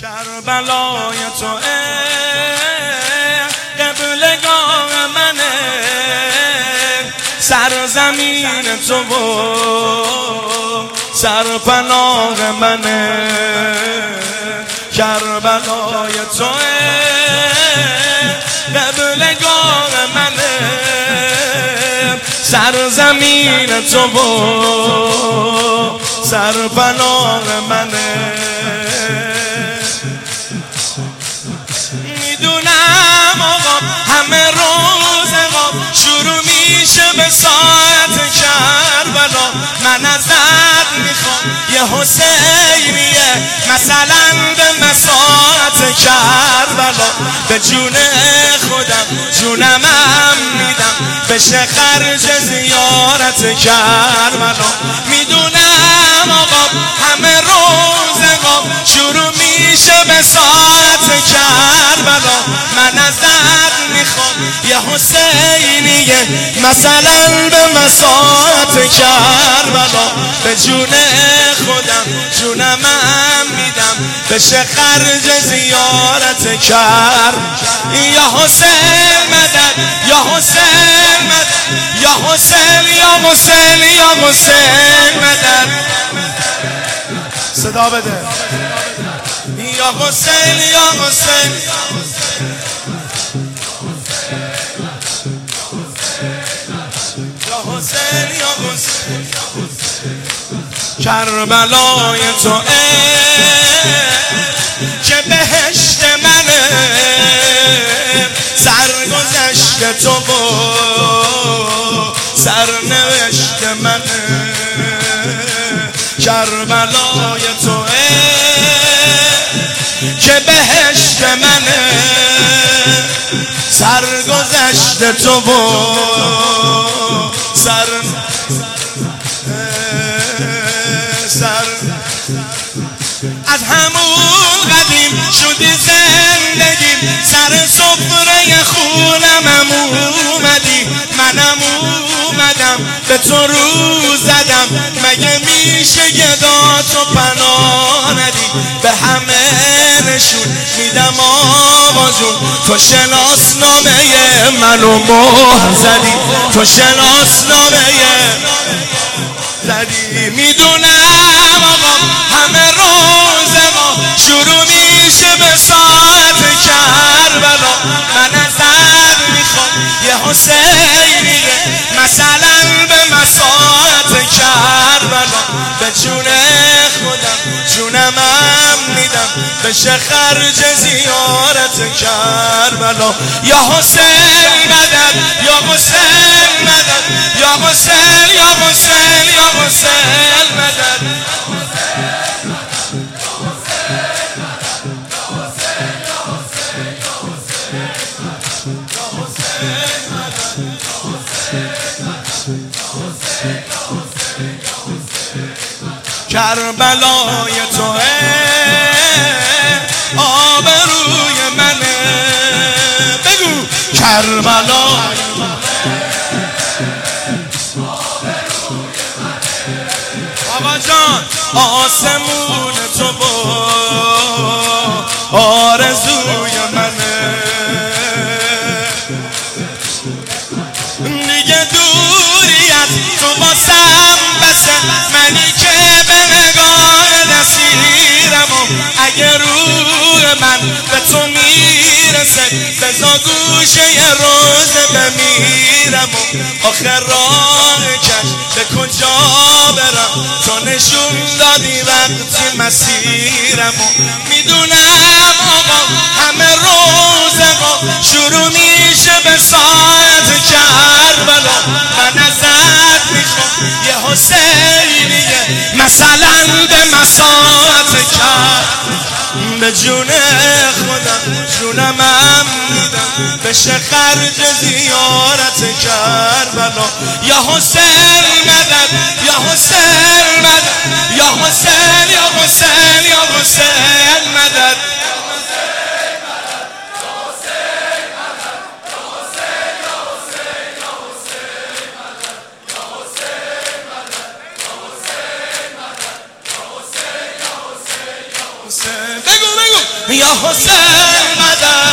کربلای تو قبلگاه منه، سرزمین تو و سرپناه منه. کربلای تو قبلگاه منه، سرزمین تو و سرپناه منه. میدونم آقا همه روز آقا شروع میشه به ساعت کربلا. من ازت میخوام یه حسینیه مثلا به مساعت کربلا. به جون خودم جونمم میدم بشه خرج زیارت کربلا. میدونم آقا همه روز آقا شروع میشه به ساعت کربلا. من ازت میخوام یه حسینیه مثلا به مساعت کربلا. به جون خودم جونمم میدم بشه خرج زیارت کربلا. یا حسین مدد، یا حسین مدد، یا حسین، یا حسین، یا حسین مدد. صدا بده. یا حسین، یا حسین، یا حسین، یا حسین. کربلای تو که بهشت منه، سرگذشت تو و سرنوشت منه. کربلای تو که بهشت منه، سرگذشت تو و از همون قدیم شدی زندگیم، سر سفره خونم اومدی. منم اومدم به تو رو زدم، مگه میشه گدا تو پناه ندی؟ به همه نشون میدم آقا جون، تو شناسنامه منو مهر زدی، تو شناسنامه زدی. میدونم آقا همه روز ما شروع میشه به ساعت کربلا. من ازت میخوام یه حسینیه مثلا به مساعت کربلا. به جون خودم جونمم میدم بشه خرج زیارت کربلا. یا حسین مدد، یا حسین مدد، یا حسین، یا حسین، یا حسین مدد. کربلای تو آبروی منه. بگو کربلای آقا جان آسمون تو و آرزوی منه. دیگه دوری از تو باسم بسه، منی که به نگاه نسیرم. و اگه روح من به تو میرسه بزا گوشه یه روز بمیرم. و آخر راه کش به کجا برم تو نشون دادی وقتی مسیرم. و میدونم آقا همه روز ما شروع میشه به ساعت کربلا. من ازت میخوام یه حسینیه مثلا به مساعت کربلا. به جون خودم جونمم میدم بشه خرج زیارت کربلا. یا حسین مدد، یا حسین مدد، یا حسین، یا حسین، یا حسین مدد. حسین بگو یا حسین مدد